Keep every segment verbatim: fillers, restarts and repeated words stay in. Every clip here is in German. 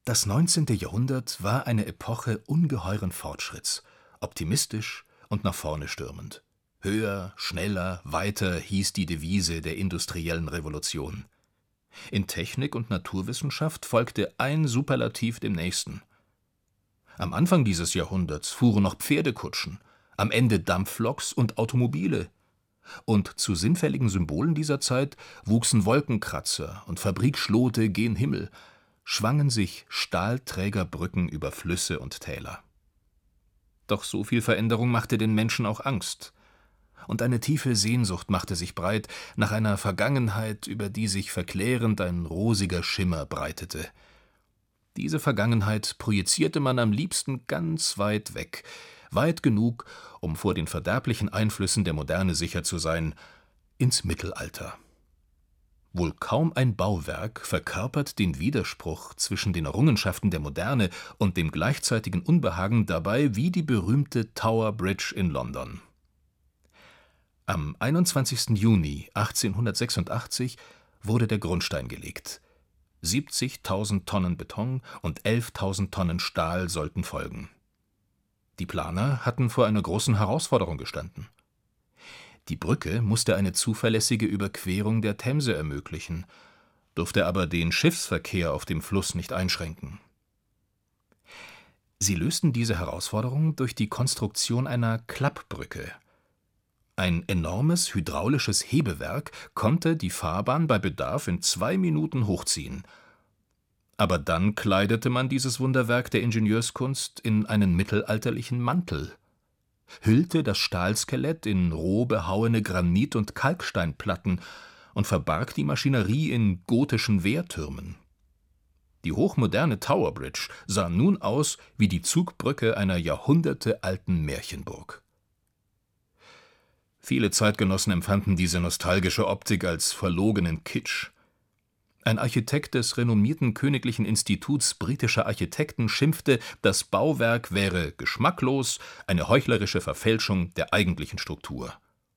Das neunzehnte. Jahrhundert war eine Epoche ungeheuren Fortschritts, optimistisch und nach vorne stürmend. Höher, schneller, weiter hieß die Devise der industriellen Revolution. In Technik und Naturwissenschaft folgte ein Superlativ dem nächsten. Am Anfang dieses Jahrhunderts fuhren noch Pferdekutschen, am Ende Dampfloks und Automobile. Und zu sinnfälligen Symbolen dieser Zeit wuchsen Wolkenkratzer und Fabrikschlote gen Himmel, schwangen sich Stahlträgerbrücken über Flüsse und Täler. Doch so viel Veränderung machte den Menschen auch Angst. Und eine tiefe Sehnsucht machte sich breit nach einer Vergangenheit, über die sich verklärend ein rosiger Schimmer breitete. Diese Vergangenheit projizierte man am liebsten ganz weit weg, weit genug, um vor den verderblichen Einflüssen der Moderne sicher zu sein, ins Mittelalter. Wohl kaum ein Bauwerk verkörpert den Widerspruch zwischen den Errungenschaften der Moderne und dem gleichzeitigen Unbehagen dabei wie die berühmte Tower Bridge in London. Am einundzwanzigsten Juni achtzehnhundertsechsundachtzig wurde der Grundstein gelegt. siebzigtausend Tonnen Beton und elftausend Tonnen Stahl sollten folgen. Die Planer hatten vor einer großen Herausforderung gestanden. Die Brücke musste eine zuverlässige Überquerung der Themse ermöglichen, durfte aber den Schiffsverkehr auf dem Fluss nicht einschränken. Sie lösten diese Herausforderung durch die Konstruktion einer Klappbrücke. Ein enormes hydraulisches Hebewerk konnte die Fahrbahn bei Bedarf in zwei Minuten hochziehen. Aber dann kleidete man dieses Wunderwerk der Ingenieurskunst in einen mittelalterlichen Mantel, hüllte das Stahlskelett in roh behauene Granit- und Kalksteinplatten und verbarg die Maschinerie in gotischen Wehrtürmen. Die hochmoderne Tower Bridge sah nun aus wie die Zugbrücke einer jahrhundertealten Märchenburg. Viele Zeitgenossen empfanden diese nostalgische Optik als verlogenen Kitsch. Ein Architekt des renommierten Königlichen Instituts britischer Architekten schimpfte, das Bauwerk wäre geschmacklos, eine heuchlerische Verfälschung der eigentlichen Struktur.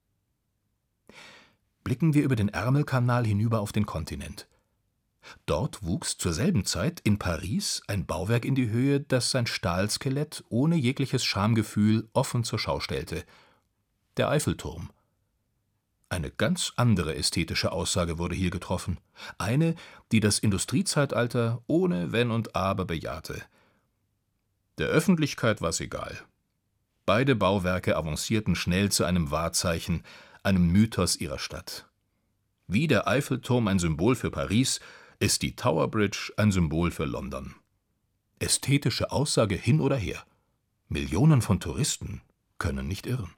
Blicken wir über den Ärmelkanal hinüber auf den Kontinent. Dort wuchs zur selben Zeit in Paris ein Bauwerk in die Höhe, das sein Stahlskelett ohne jegliches Schamgefühl offen zur Schau stellte: der Eiffelturm. Eine ganz andere ästhetische Aussage wurde hier getroffen, eine, die das Industriezeitalter ohne Wenn und Aber bejahte. Der Öffentlichkeit war's egal. Beide Bauwerke avancierten schnell zu einem Wahrzeichen, einem Mythos ihrer Stadt. Wie der Eiffelturm ein Symbol für Paris, ist die Tower Bridge ein Symbol für London. Ästhetische Aussage hin oder her. Millionen von Touristen können nicht irren.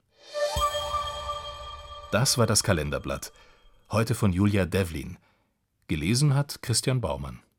Das war das Kalenderblatt, heute von Julia Devlin. Gelesen hat Christian Baumann.